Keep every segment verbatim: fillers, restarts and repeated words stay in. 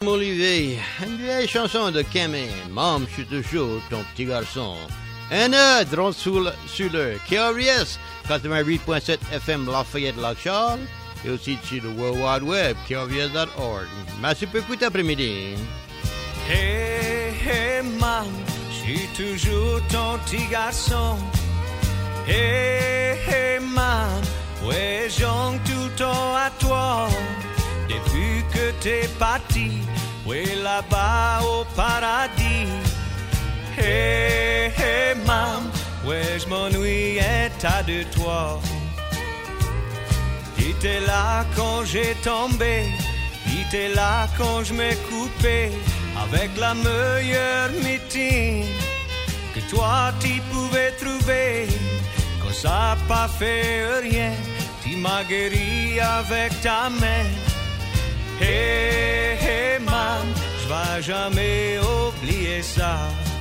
Olivier, une vieille chanson de Camé, Maman, je suis toujours ton petit garçon. Un autre, drôle sur le, sur le K R S, quatre-vingt-huit point sept F M Lafayette Lac-Charles, et aussi sur le World Wide Web, K R S dot org. Merci beaucoup d'après-midi. Hey, hey, maman, je suis toujours ton petit garçon. Hey, hey, maman, ouais, j'en tout le temps à toi. Depuis que t'es parti, ouais, là-bas au paradis. Hey, hey, maman, ouais, je m'ennuyais tas de toi. T'étais là quand j'ai tombé, t'étais là quand je m'ai coupé, avec la meilleure médecine que toi tu pouvais trouver. Quand ça n'a pas fait rien, tu m'as guéri avec ta main. Hey, hey, maman, je vais jamais oublier ça.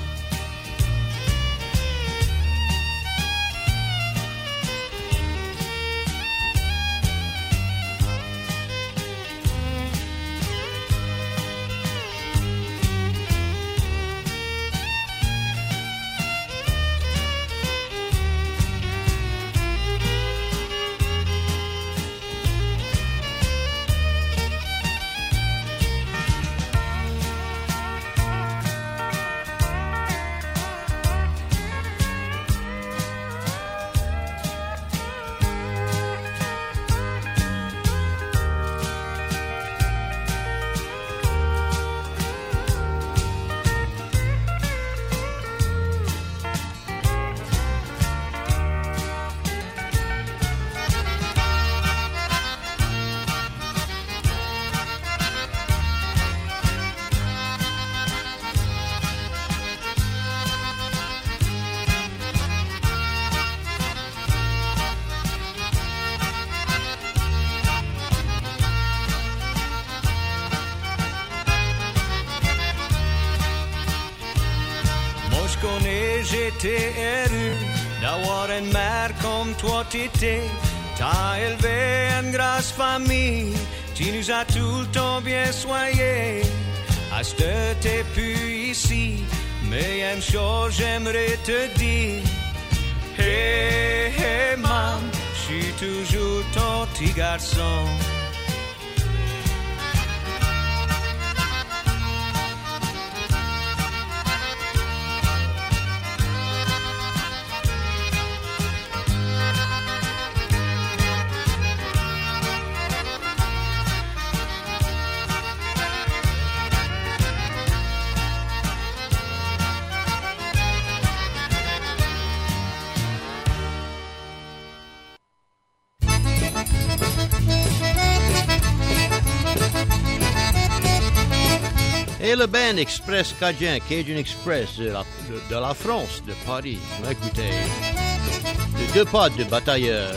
J'étais heureux d'avoir une mère comme toi t'étais. T'as élevé une grasse famille, tu nous as tout le temps bien soignés. À ce que t'es plus ici, mais une chose j'aimerais te dire. Hey, hey, maman, je suis toujours ton petit garçon. Et le band Express Cajun, Cajun Express de la, de, de la France, de Paris. Écoutez, de deux potes de batailleurs.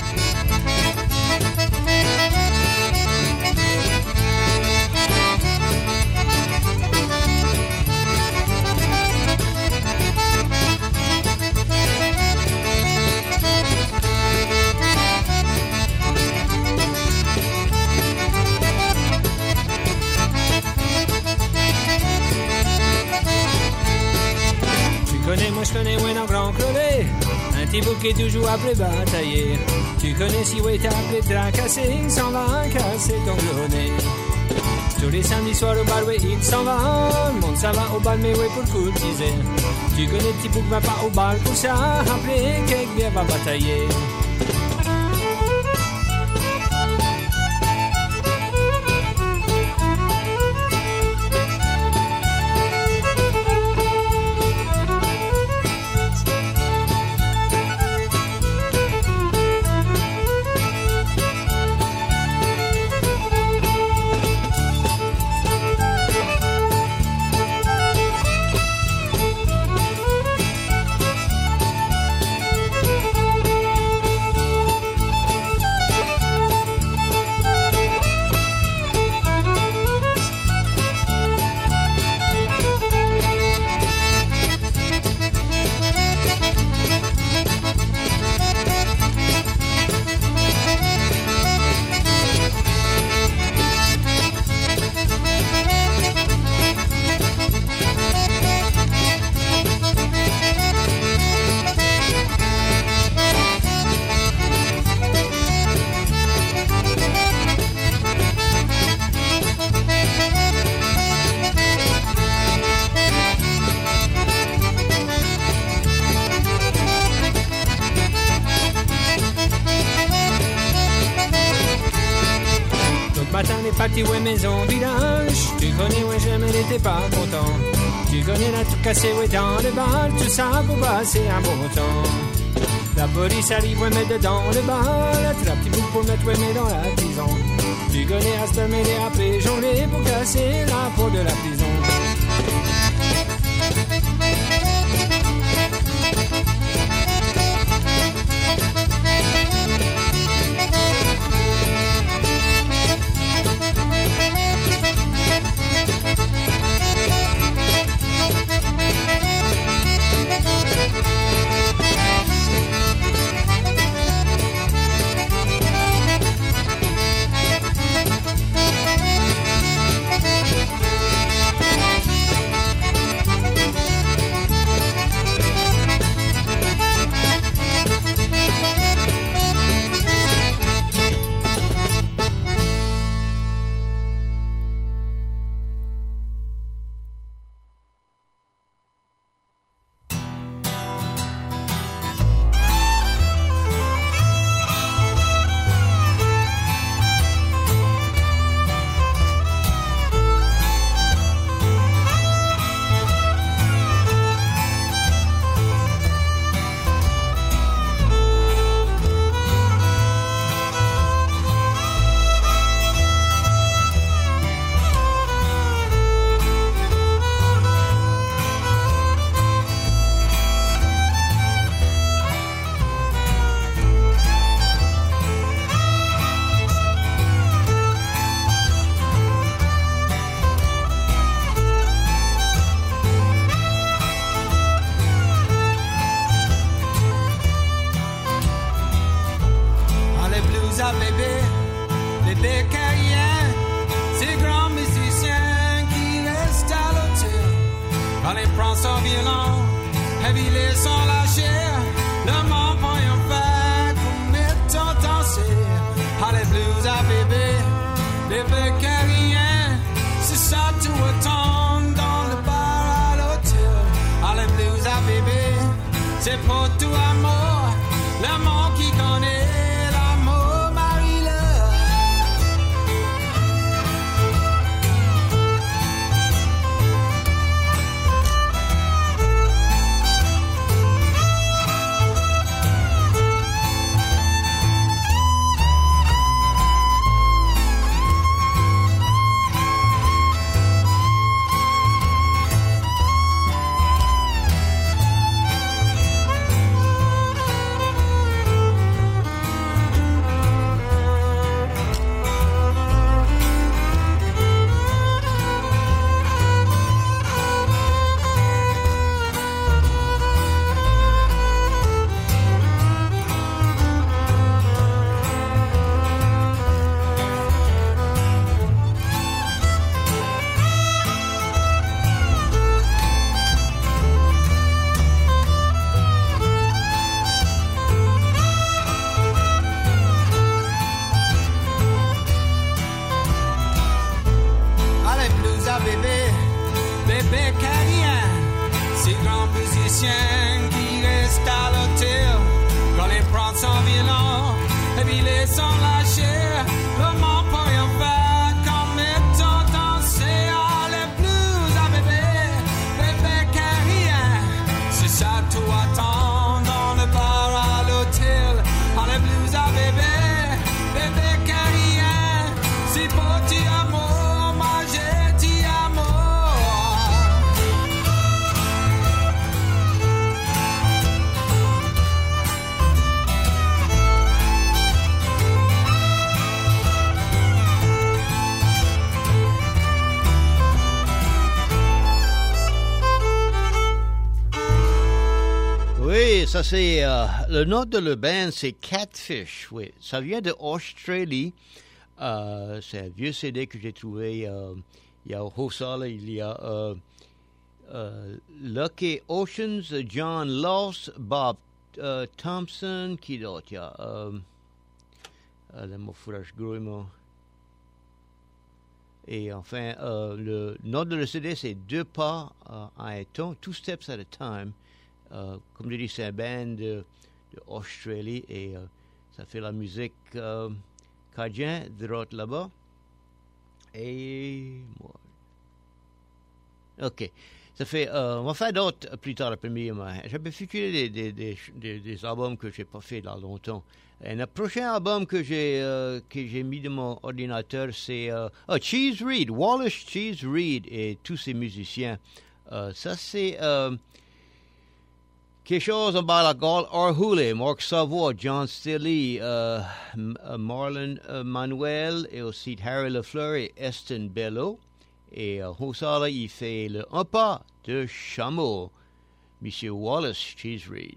Moi je connais ouais un grand crevé, un petit bouc qui est toujours appelé batailler. Tu connais si ouais t'as appelé tracassé, il s'en va casser ton gros nez. Tous les samedis soirs au bar ouais il s'en va, le monde ça va au bal mais ouais pour courtiser. Tu connais petit bouc va pas au bal pour ça, appeler quelque bien va batailler. bâti ouais maison village. Tu connais ouais jamais n'étais pas content. Tu connais la tout cassé ouais dans le bal. Tout ça pour passer un bon temps. La police arrive ouais met dedans le bal. Attrape petit bout pour mettre ouais mais dans la prison. Tu connais à se mêler après jongler pour casser la peau de la prison. Ça, c'est euh, le nom de le band, c'est Catfish. Oui, ça vient de Australie. Euh, c'est un vieux C D que j'ai trouvé. Euh, il y a au Haut-Salle, il y a euh, euh, Lucky Oceans, John Loss, Bob euh, Thompson, qui d'autre? Il y a euh, euh, le mot fourrage gros mot. Et enfin, euh, le nom de le C D, c'est Deux pas euh, à un ton, Two Steps at a Time. Euh, comme je dis, c'est un band de, de Australie et euh, ça fait la musique euh, cajun de l'autre là-bas. et moi. OK. Ça fait, euh, on va faire d'autres plus tard l'après-midi. J'avais futuré des, des, des, des, des albums que j'ai pas fait là longtemps. Et le prochain album que j'ai euh, que j'ai mis de mon ordinateur, c'est euh, oh, Cheese Reed, Wallace Cheese Reed et tous ses musiciens. Euh, ça c'est euh, quelque chose en bas la Gaule Orhule, Marc Savoie, John Stilly, euh, Marlon euh, Manuel et aussi Harry Lafleur et Eston Bello. Et euh, ça, là, il fait le un pas de chameau, Monsieur Wallace Cheese Reed.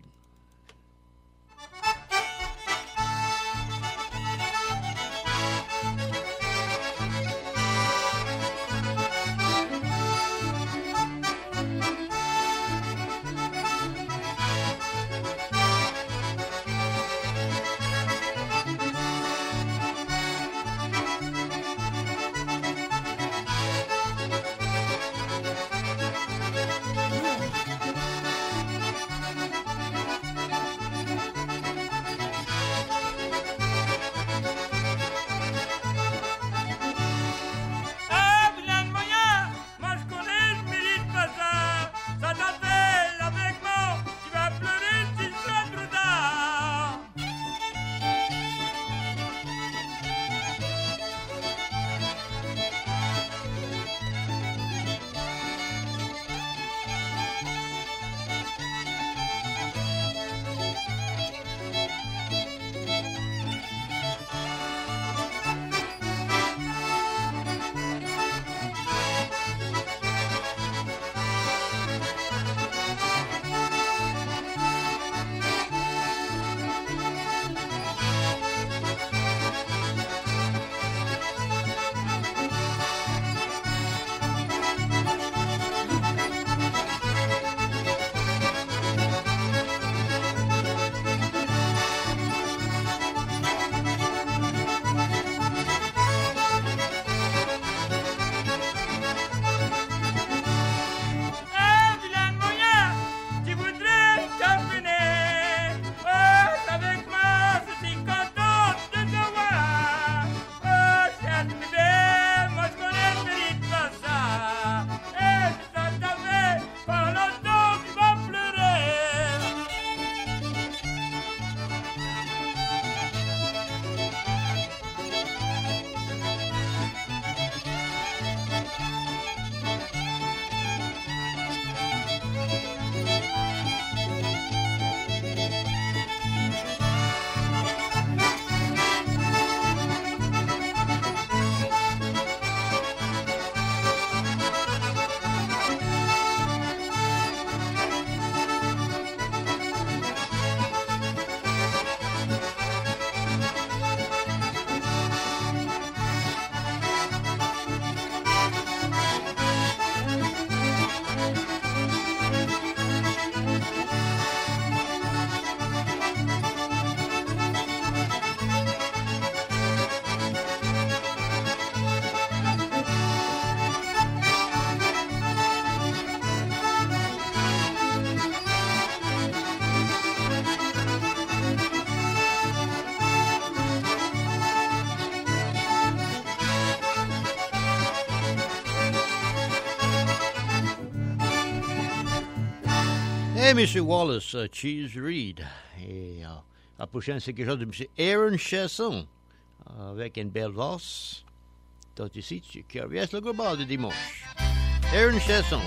Et M. Wallace uh, Cheese Reed. Et uh, la prochaine, c'est quelque chose de M. Aaron Chasson, uh, avec une belle voix. Tout ici, tu curieux le global de dimanche. Aaron Chasson.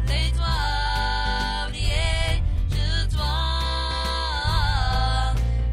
Toi,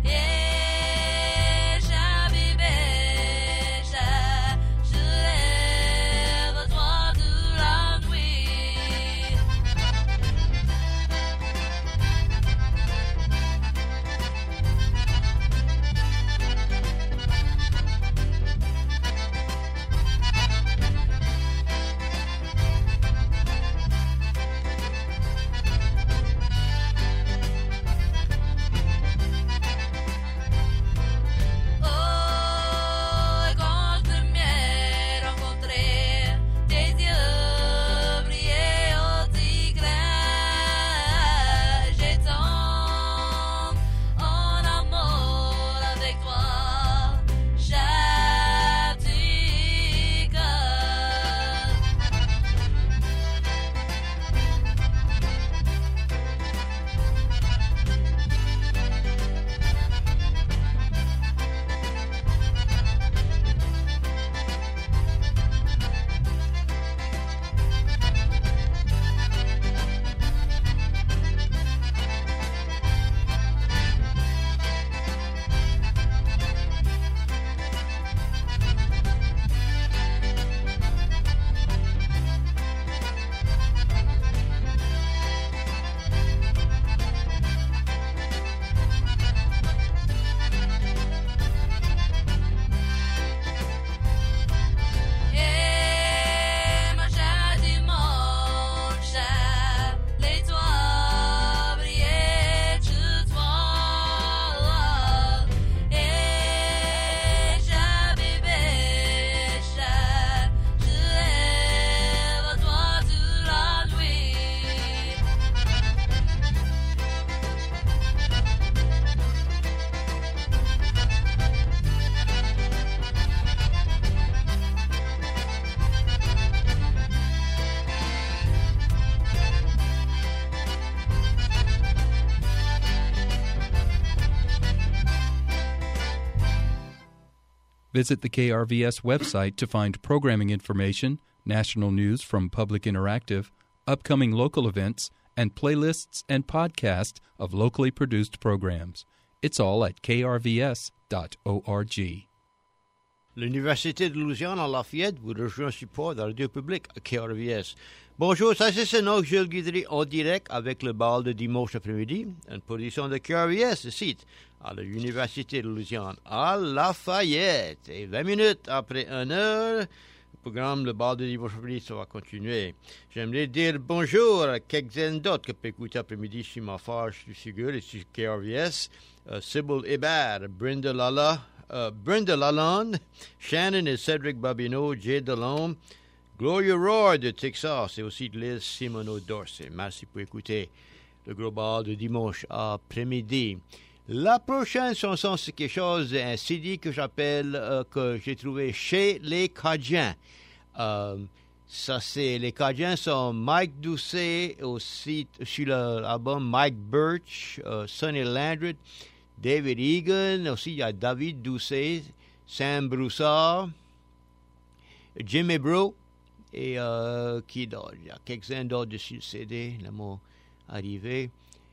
Visit the K R V S website to find programming information, national news from Public Interactive, upcoming local events, and playlists and podcasts of locally produced programs. It's all at k r v s dot org. L'Université de Louisiane à Lafayette vous rejoint support de la radio publique à K R V S. Bonjour, ça c'est Sénat Gilles Guidry en direct avec le bal de dimanche après-midi, une production de K R V S, ici, à l'Université de Louisiane à Lafayette. Et vingt minutes après une heure, le programme Le bal de dimanche après-midi, ça va continuer. J'aimerais dire bonjour à quelques-uns d'autres que peut écouter après-midi sur ma page sur Sigur et sur K R V S. Uh, Sybil Hébert, Brenda Lala, uh, Brenda Lalonde, Shannon et Cédric Babineau, Jay Delhomme, Gloria Roy de Texas et aussi de Liz Simoneau d'Orsay. Merci pour écouter le gros bal de dimanche après-midi. La prochaine chanson, c'est quelque chose, un C D que j'appelle, euh, que j'ai trouvé chez les Cajuns. Euh, ça, c'est, les Cajuns sont Mike Doucet aussi sur l'album Mike Birch, euh, Sonny Landry, David Egan, aussi il y a David Doucet, Sam Broussard, Jimmy Bro, et euh, qui d'autre? Il y a quelques-uns d'autres dessus le C D, le mot arrivé.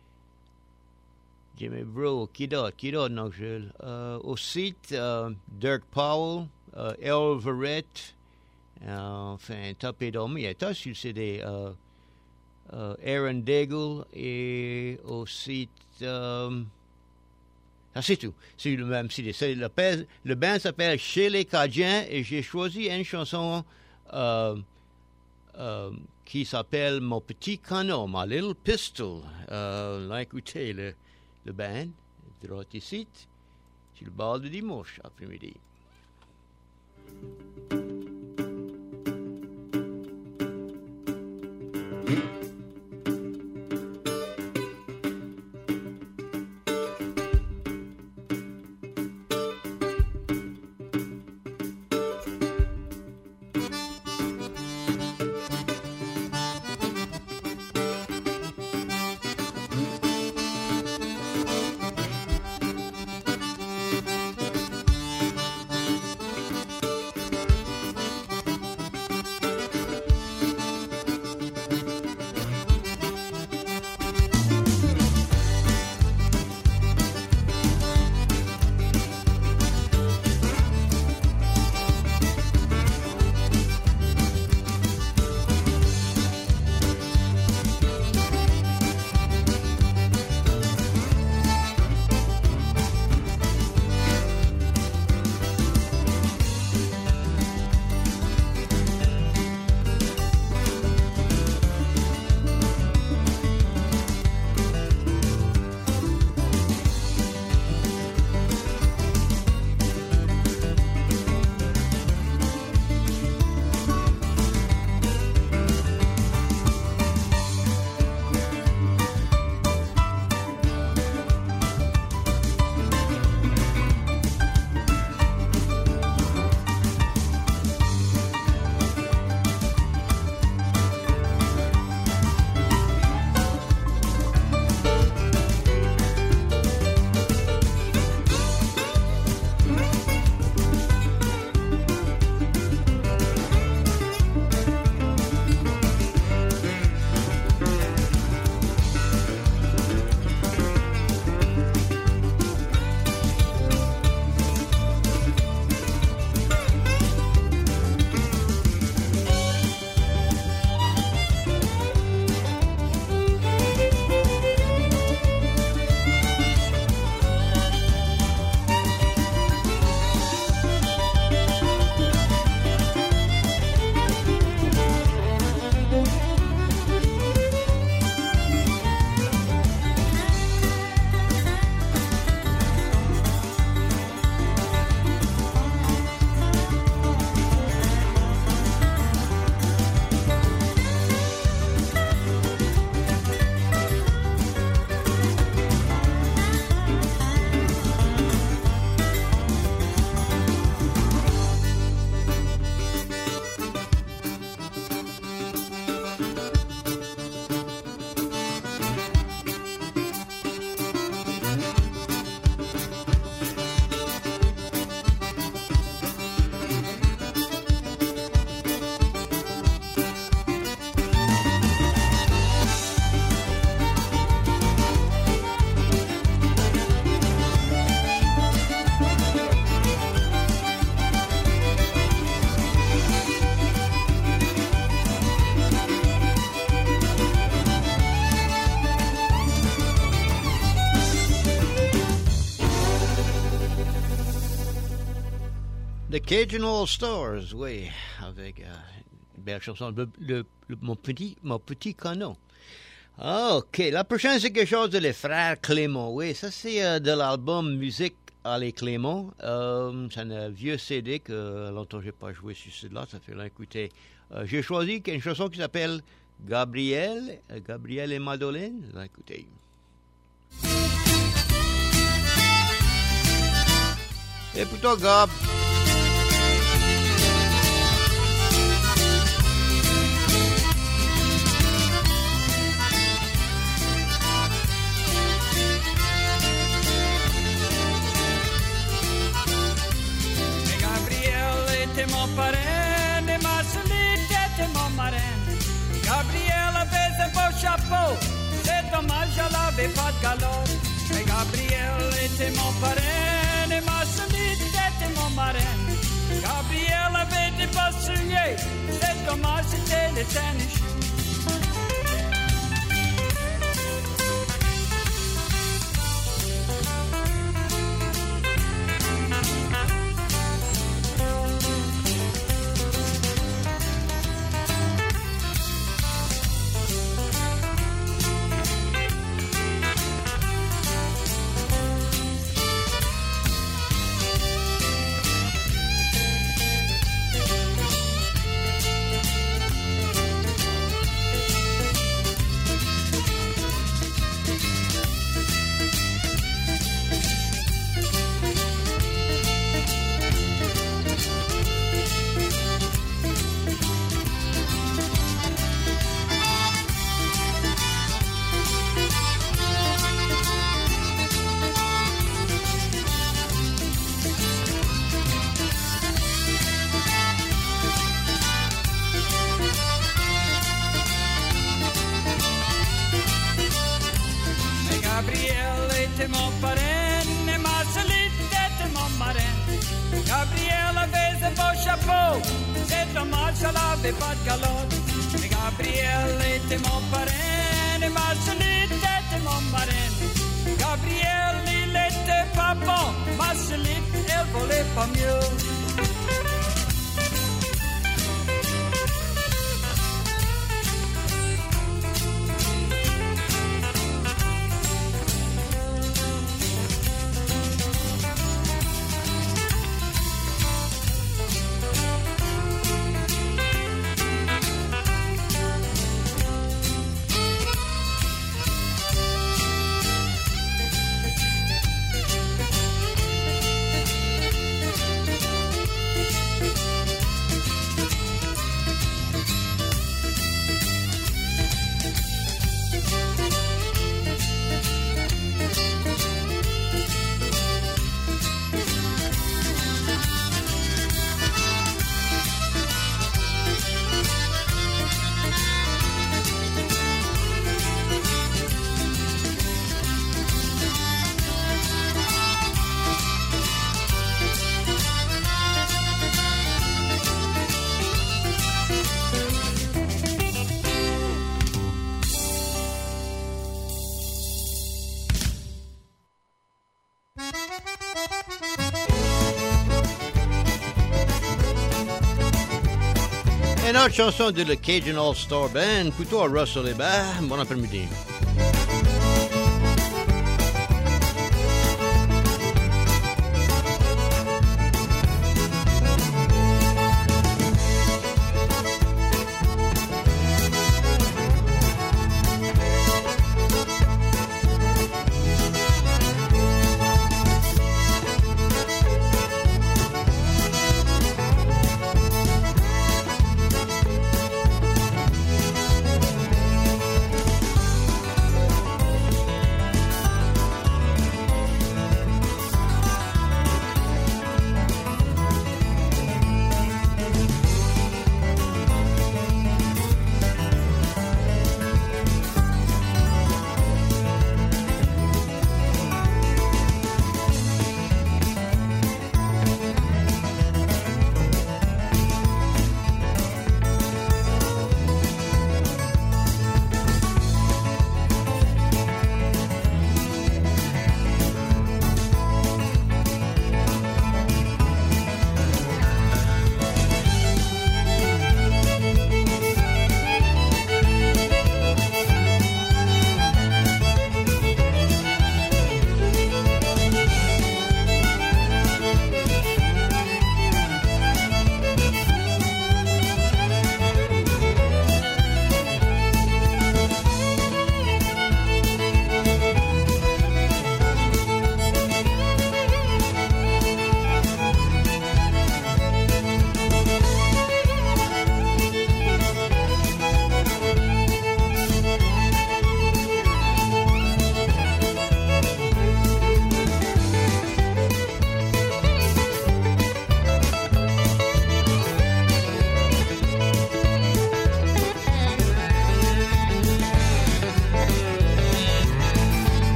Jimmy Bro, qui d'autre? Qui d'autre, non, Jules? Euh, aussi, euh, Dirk Powell, euh, El Verrett, euh, enfin, top et dormi, il y a tout sur le C D. Euh, euh, Aaron Daigle, et aussi, euh, ah, c'est tout. C'est le même C D. C'est le, le band s'appelle Chez les Cajuns et j'ai choisi une chanson euh, euh, qui s'appelle Mon petit canon, My Little Pistol. Euh, là, écoutez le, le band, droit ici, sur le bal de dimanche après-midi. The Cajun All Stars, oui, avec euh, une belle chanson, le, le, le, mon, petit, mon petit canot. OK, la prochaine, c'est quelque chose de les frères Clément. Oui, ça, c'est euh, de l'album Musique à les Clément. Euh, c'est un vieux C D que euh, longtemps j'ai pas joué sur celui-là, ça fait l'écouter. Euh, j'ai choisi une chanson qui s'appelle Gabriel, euh, Gabriel et Madeleine. Écoutez. Et pour toi, Gab. Mon parrain, et Marcelite était mon marin. Gabriel avait un beau chapeau, c'est dommage, elle avait pas de calotte. Mais Gabriel était mon parrain, et Marcelite était mon marin. Gabriel avait des beaux souliers, c'est dommage, c'était les tennis shoes. Mon parrain et Marcelite était mon marin. Gabriel avait un beau chapeau, c'est dommage, elle avait pas de calotte. Mais Gabriel était mon parrain et Marcelite était mon marin. Gabriel, il était pas bon, Marcelite, elle volait pas mieux. Une autre chanson de le Cajun All Star Band, plutôt à Russell Hébert. Bon après-midi.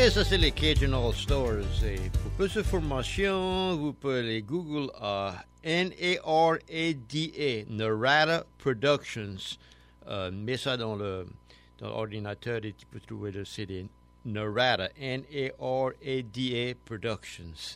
Et ça, c'est les Cajun All Stars. Et pour plus d'informations, vous pouvez les Google à N A R A D A, Narada Productions. Euh, mets ça dans le dans l'ordinateur et tu peux trouver le C D. Narada, N A R A D A Productions.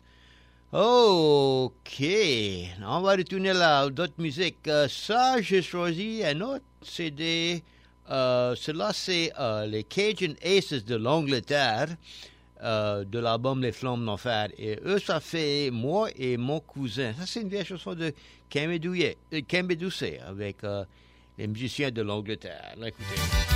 OK. On va retourner là, d'autres musiques. Euh, ça, j'ai choisi un autre C D. Euh, cela, c'est euh, les Cajun Aces de l'Angleterre, euh, de l'album Les Flammes d'Enfer. Et eux, ça fait moi et mon cousin. Ça, c'est une vieille chanson de Kembe Doucet avec euh, les musiciens de l'Angleterre. Là, écoutez.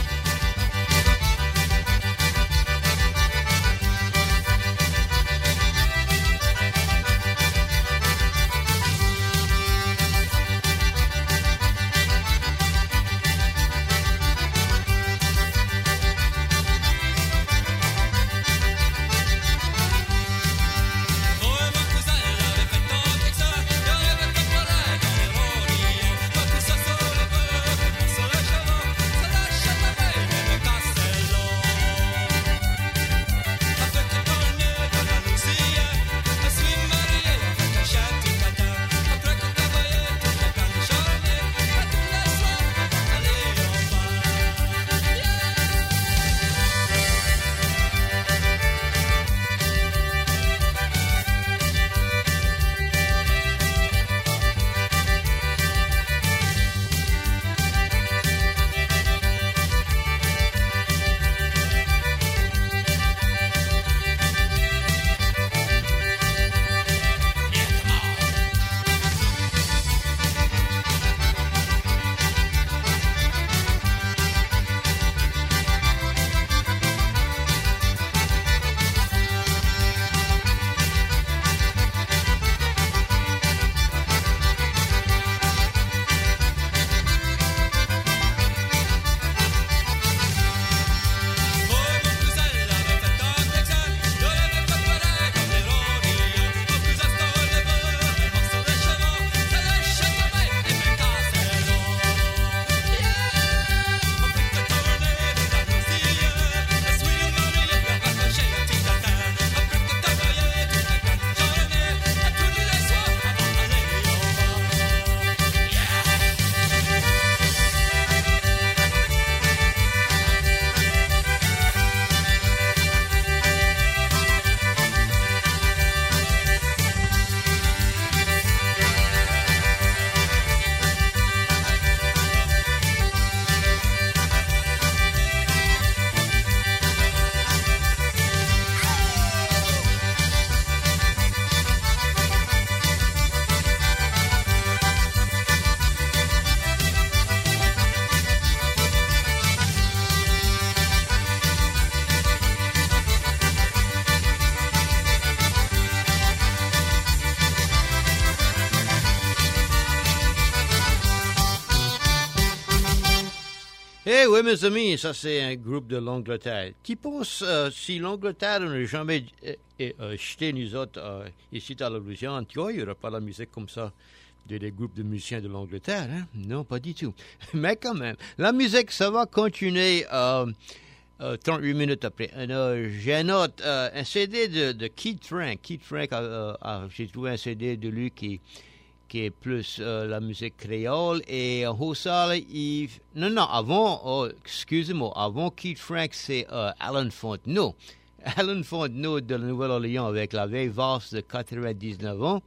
Eh oui, mes amis, ça c'est un groupe de l'Angleterre. Tu penses, euh, si l'Angleterre n'aurait jamais euh, euh, jeté nous autres euh, ici à la Louisiane, tu vois, il n'y aurait pas la musique comme ça de des groupes de musiciens de l'Angleterre, hein? Non, pas du tout. Mais quand même, la musique, ça va continuer euh, euh, trente-huit minutes après. Euh, j'ai un autre, euh, un C D de, de Keith Frank. Keith Frank, euh, euh, j'ai trouvé un C D de lui qui... qui est plus euh, la musique créole. Et en haut ça, il... Non, non, avant, oh, excusez-moi, avant Keith Frank, c'est euh, Alan Fontenot. Alan Fontenot de la Nouvelle-Orléans avec la vieille valse de quatre-vingt-dix-neuf ans.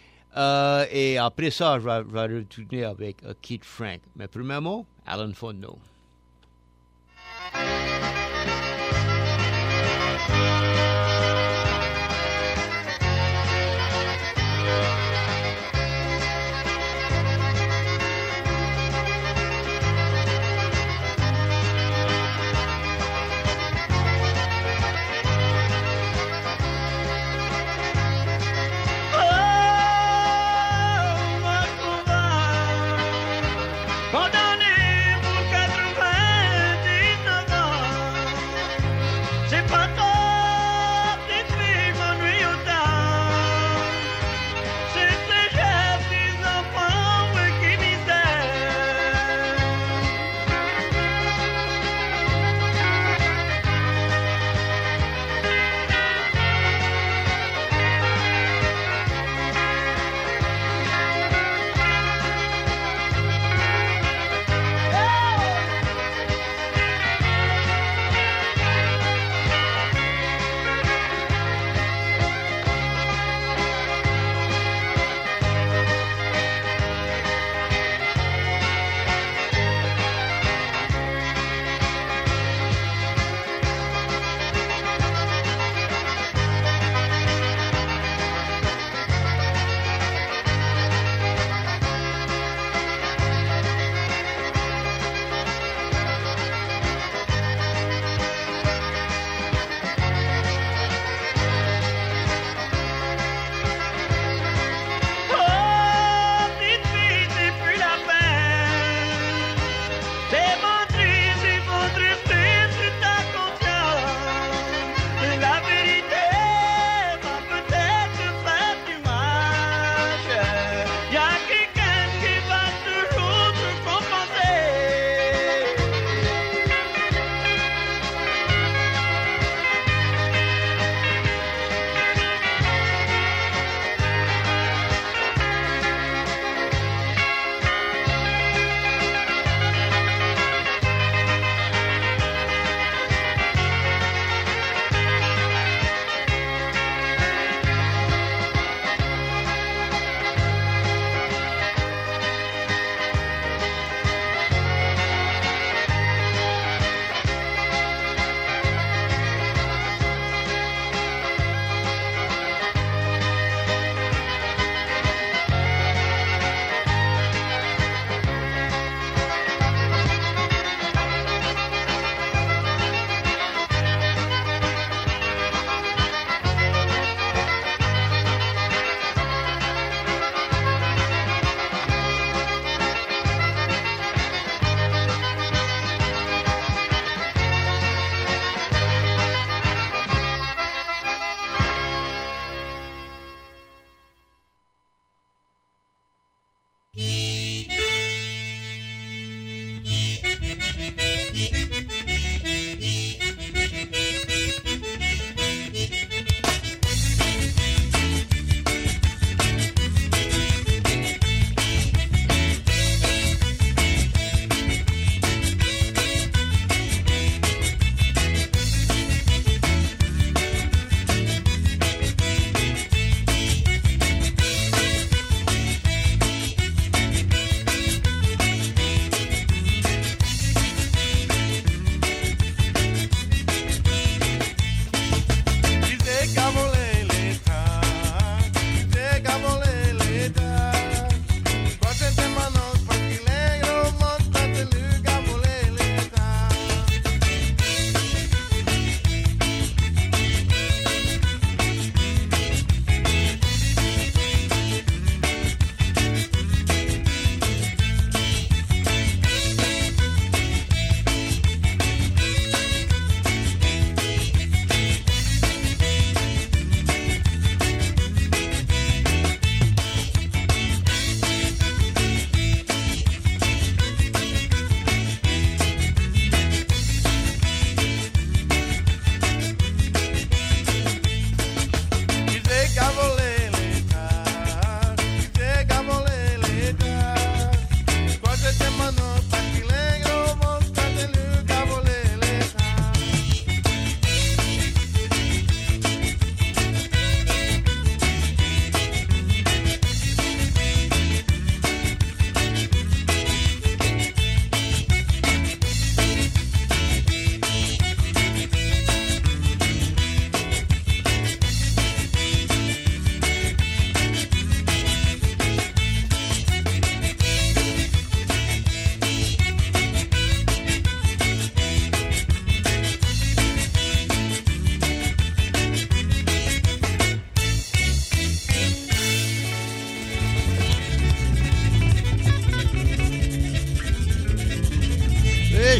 Euh, et après ça, je vais, je vais retourner avec euh, Keith Frank. Mais premièrement, Alan Fontenot. Condamné pour quatre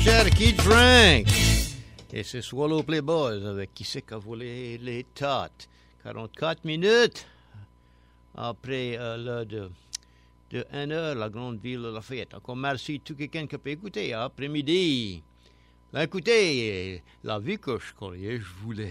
cher Keith Frank. Et c'est Swallow Playboys avec Qui c'est qui a volé les tartes. quarante-quatre minutes après euh, l'heure de, de une heure, la grande ville de Lafayette. Encore merci à tout quelqu'un qui peut écouter après-midi. Là, écoutez, la vie que je croyais, je voulais.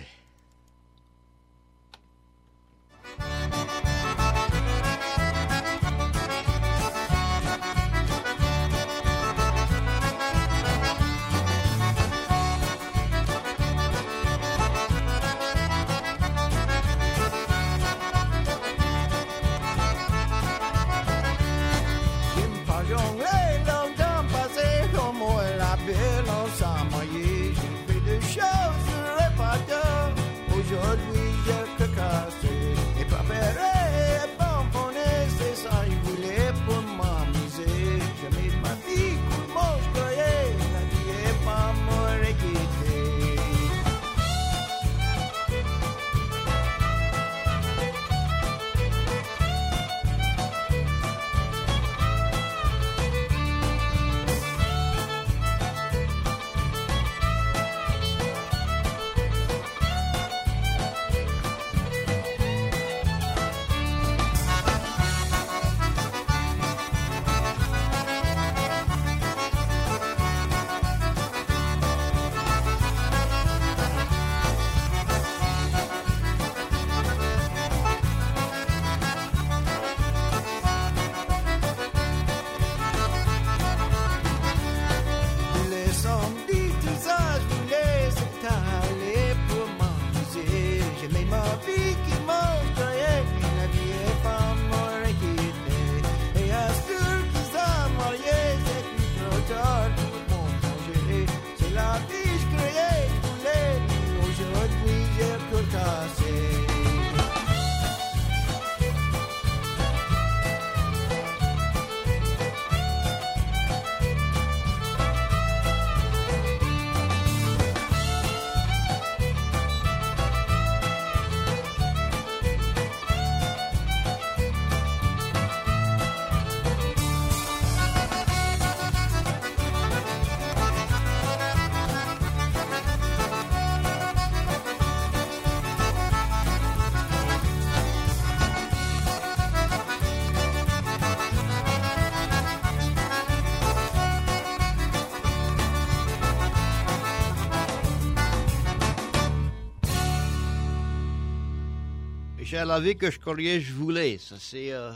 J'ai la vie que je croyais je voulais. Ça, c'est euh,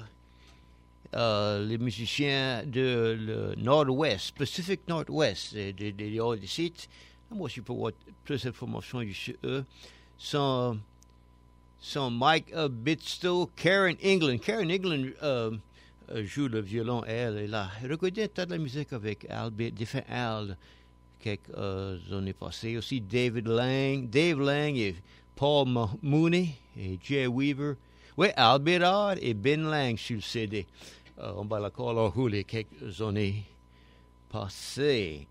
euh, les musiciens de le Nord-Ouest, Pacific Nord-Ouest, des de, de, de, de sites. Moi, je peux avoir plus d'informations sur eux. Sont, sont Mike uh, Bitstow, Karen England. Karen England euh, joue le violon, elle est là. Regardez un tas de la musique avec Al, différents Al, quelques euh, années passées. Aussi David Lang, Dave Lang et Paul Mooney et Jay Weaver. Oui, Albert et Ben Lang sur le C D. Euh, on va la coller quelques années passées.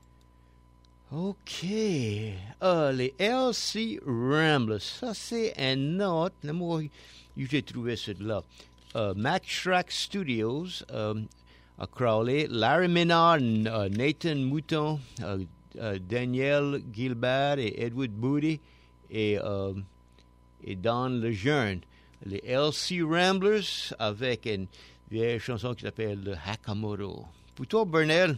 OK. Euh, les L C Ramblers. Ça, c'est un autre. Moi, j'ai trouvé celui-là. Uh, Max Schrack Studios um, à Crowley. Larry Menard, uh, Nathan Mouton, uh, uh, Daniel Gilbert et Edward Booty et, uh, et Don Lejeune. Les L C Ramblers avec une vieille chanson qui s'appelle le Hakamoto. Pour toi, Bernal.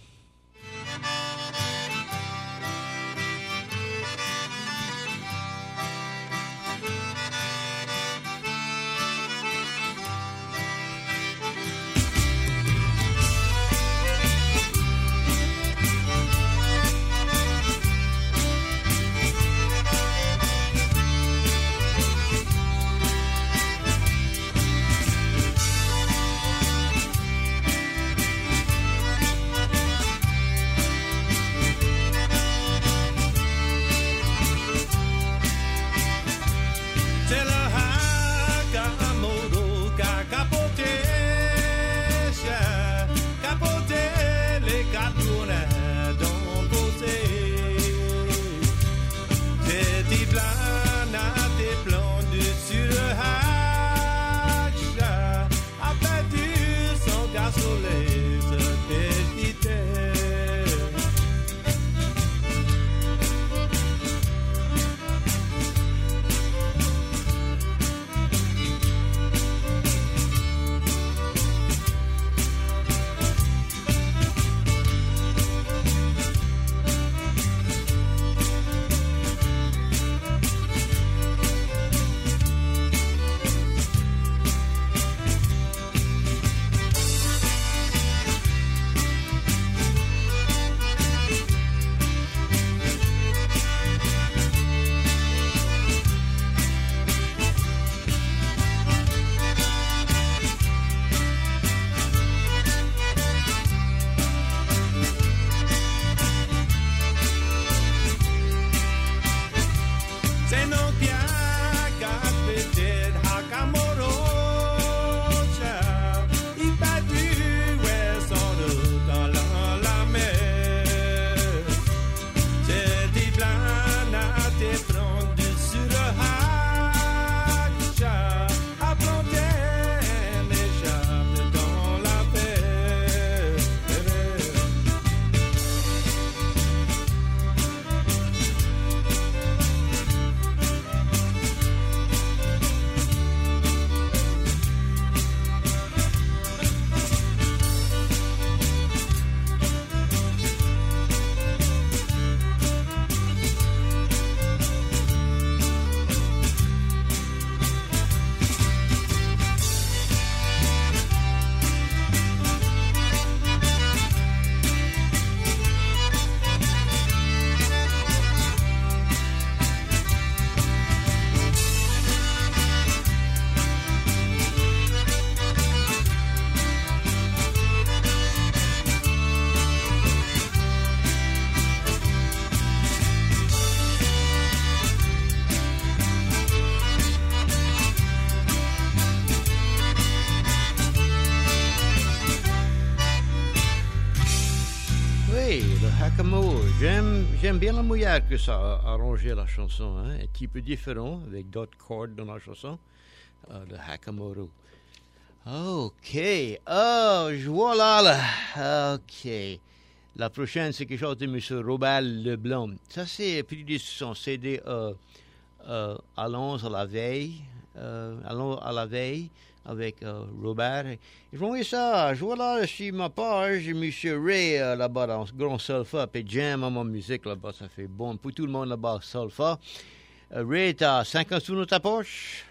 Hakamo. J'aime, j'aime bien la manière que ça a arrangé la chanson, hein? Un petit peu différent, avec d'autres cordes dans la chanson, uh, de Hakamoto. OK. Oh, voilà là. OK. La prochaine, c'est quelque chose de M. Robert Leblanc. Ça, c'est pris de son C D euh, euh, Allons à la veille. Euh, Allons à la veille avec euh, Robert. Ils vont voir ça. Je vois là sur ma page, M. Ray euh, là-bas dans Grand Sulfur, puis Jam à ma musique là-bas. Ça fait bon pour tout le monde là-bas, Sulfur. Euh, Ray, t'as cinquante sous dans ta poche?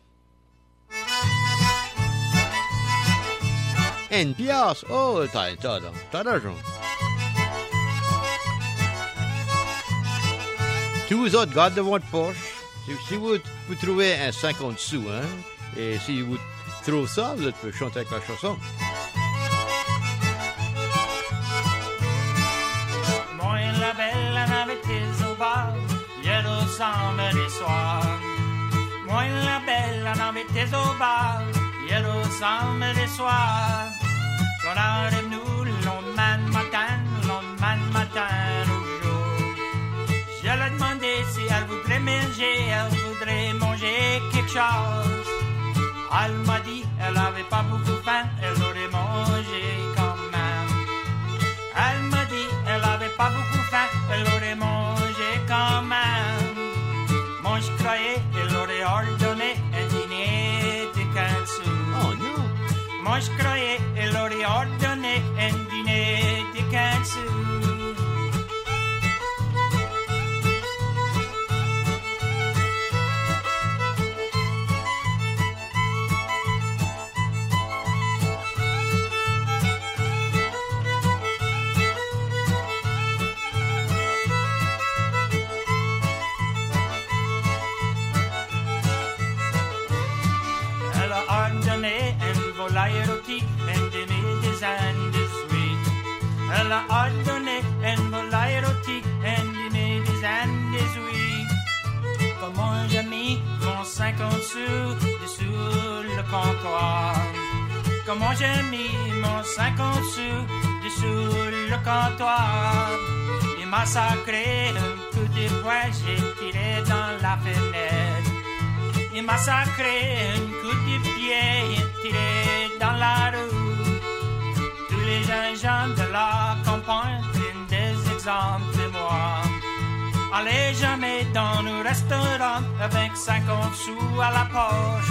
Une pièce. Oh, t'as, t'as, t'as d'argent. Tous vous autres, gardez votre poche. Si, si vous, vous trouvez un cinquante sous, hein, et si vous trouvez ça, vous pouvez chanter avec la chanson. Moi la belle avec tes au bar, hier au samedi soir. Moi la belle avec tes au bar, hier au samedi soir. Quand arrive-nous le lendemain matin, le lendemain matin au jour. Je lui ai demandé si elle voudrait manger, elle voudrait manger quelque chose. Elle m'a dit elle avait pas beaucoup faim, elle aurait mangé quand même. Elle m'a dit elle avait pas beaucoup faim, elle aurait mangé quand même. Moi je croyais elle aurait ordonné un dîner de quinze sous. Oh non! Moi je croyais elle aurait ordonné un dîner de quinze sous. Volaille rôti, un demi-dizaine de suite. Elle a ordonné un volaille rôti, un demi-dizaine de suite. Comment j'ai mis mon cinquante sous dessous le comptoir. Comment j'ai mis mon cinquante sous dessous le comptoir. Il m'a sacré un coup de poing, j'ai tiré dans la fenêtre. Il m'a sacré un coup de pied, tiré dans la rue. Tous les jeunes gens de la campagne prennent des exemples de moi. Allez jamais dans nos restaurants avec cinquante sous à la poche.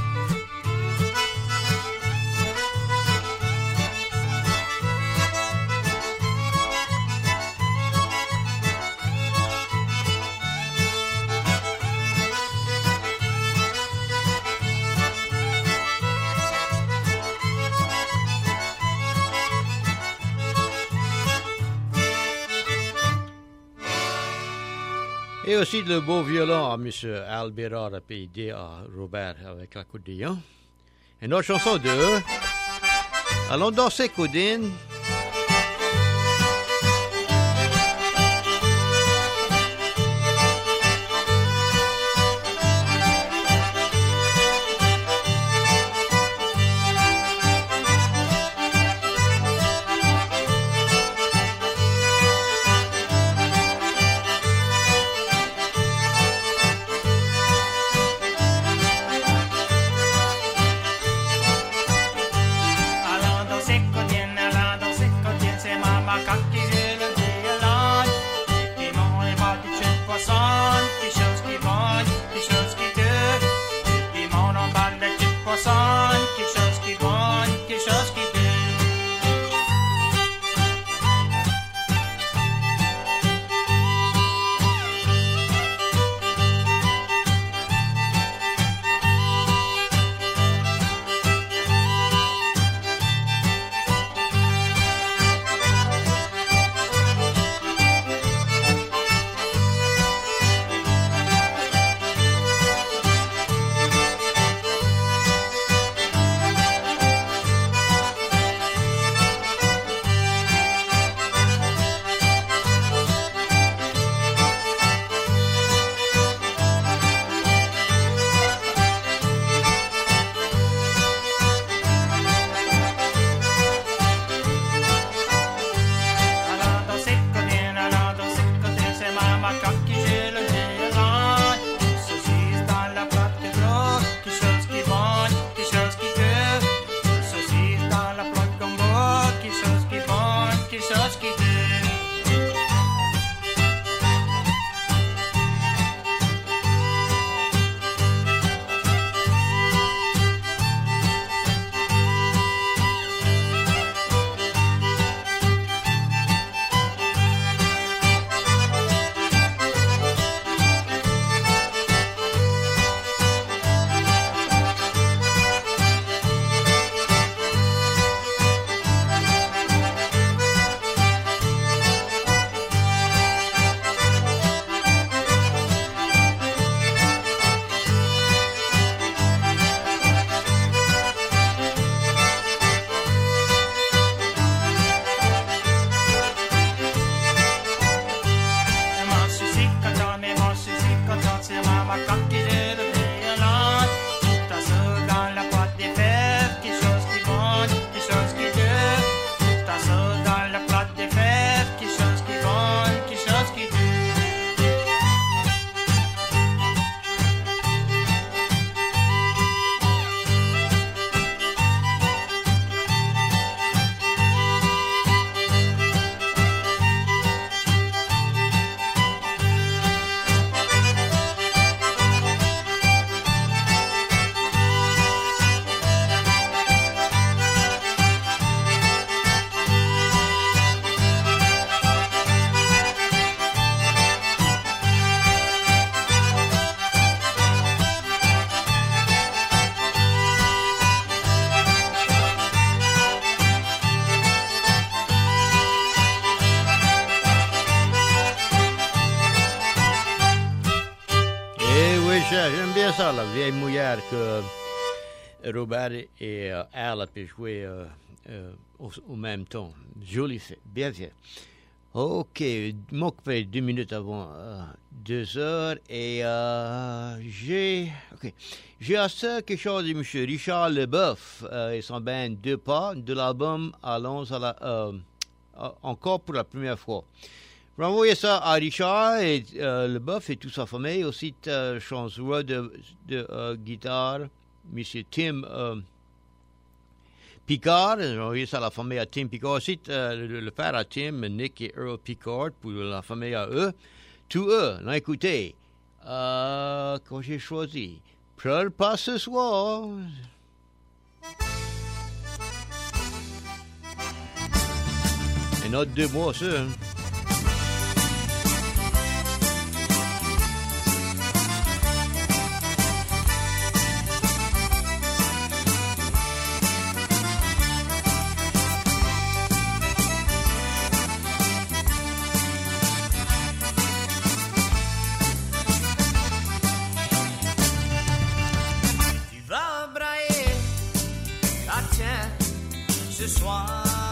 Et aussi le beau violon à M. Albérard a payé à Robert avec l'accordéon. Une autre chanson de Allons danser, Coudine. Allons danser, Coudine, allons danser. la vieille mouillère que Robert et euh, Al ont pu jouer euh, euh, au, au même temps. Joli fait, bien fait. Ok, moi fait deux minutes avant euh, deux heures et euh, j'ai, ok, j'ai assez quelque chose de M. Richard Leboeuf euh, et son band Deux Pas de l'album Allons à la, euh, encore pour la première fois. Je vais envoyer ça à Richard et euh, Leboeuf et toute sa famille, aussi euh, chanteur de, de euh, guitare, M. Tim euh, Picard, j'ai envoyé ça à la famille à Tim Picard. Aussi, euh, le, le père à Tim, Nick et Earl Picard, pour la famille à eux. Tous eux, l'ont écouté. Euh, quand j'ai choisi, pleure pas ce soir. Et notre deux mois, ça. Hein. Ce soir